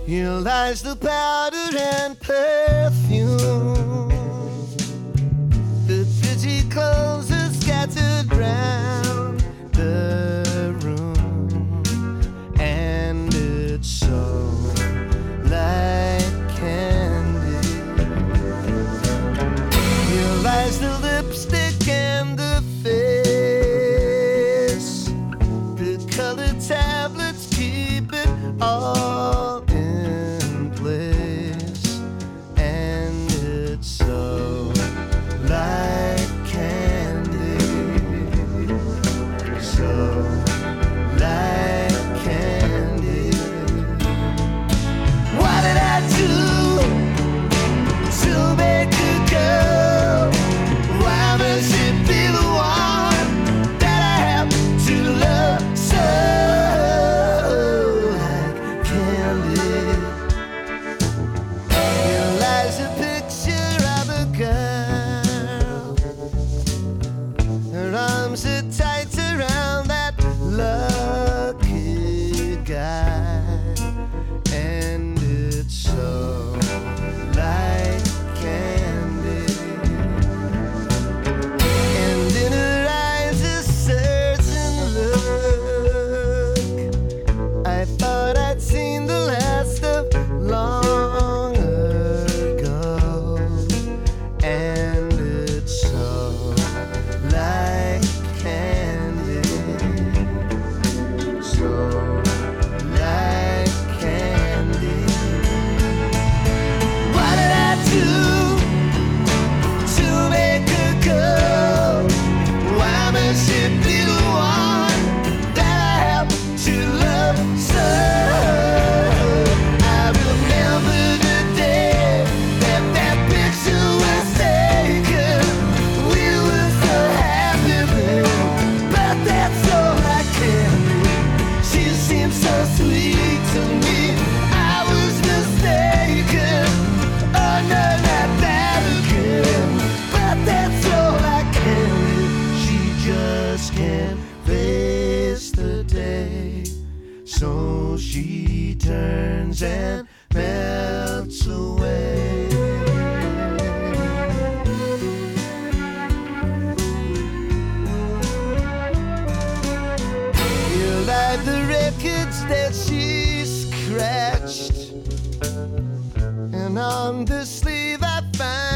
Here lies the powder and perfume. The pretty clothes are scattered round the room, and it's so like candy. Here lies the lipstick and the face. The colored tablets keep it all in place, and it's so like candy, so like candy. What did I do to make a girl? Why must it be the one that I have to love so like candy? Here lies a picture of a girl. Her arms are tight around that lucky guy, and it's so like candy. And in her eyes a certain look I thought I'd seen the last of long ago, and it's so like candy, so like candy. What did I do to make a girl? Why must it be the one that I have to love so? I remember the day that that picture was taken. We were so happy then, but that's all I can do. She seemed so sweet to me, I was mistaken. Oh no, not that again, but that's all I can do. She just can't face the day, so she turns and melts away. Here lie the records that she scratched, and on the sleeve I find